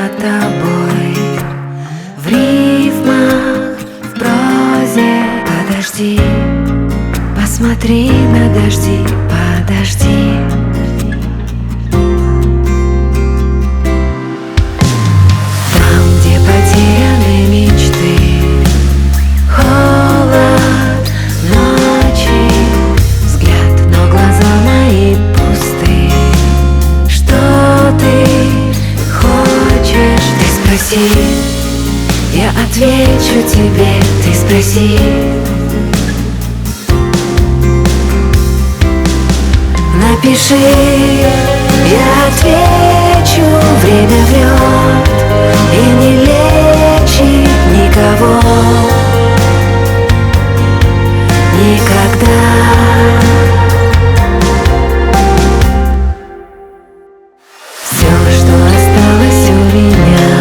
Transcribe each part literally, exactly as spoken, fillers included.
за тобой. В рифмах, в прозе подожди, посмотри на дожди, подожди. Там, где потеряны мечты, холод ночи, взгляд, но глаза мои пусты. Что ты хочешь? Ты спроси, я отвечу тебе. Ты спроси. Напиши, я отвечу. Время врет и не лечит никого. Никогда. Все, что осталось у меня,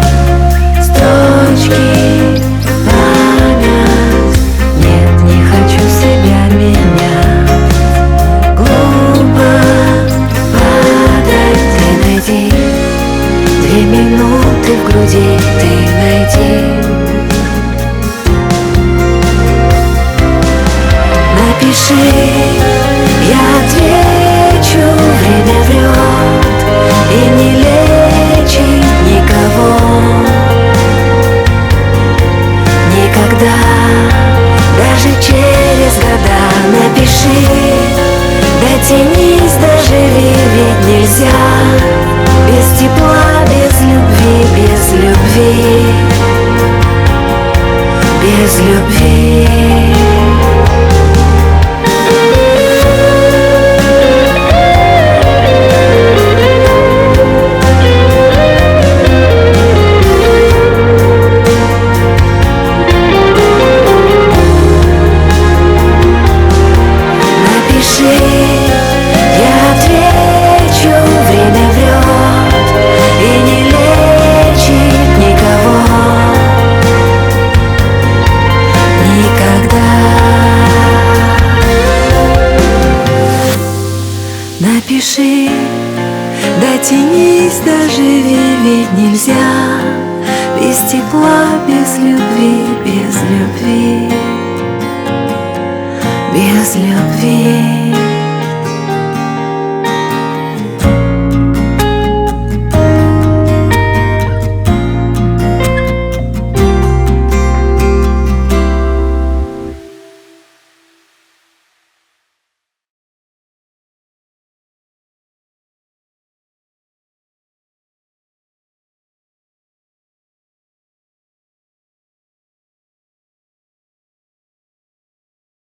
строчки, память. Нет, не хочу себя менять. Глупо падать. Ты найди две минуты в груди, ты найди. Напиши, я отвечу. Время врет и не лечит никого. Никогда, даже через года. Напиши, дотянись, доживи, ведь нельзя без тепла, без любви, без любви, без любви. Напиши, дотянись, доживи, ведь нельзя без тепла, без любви, без любви, без любви.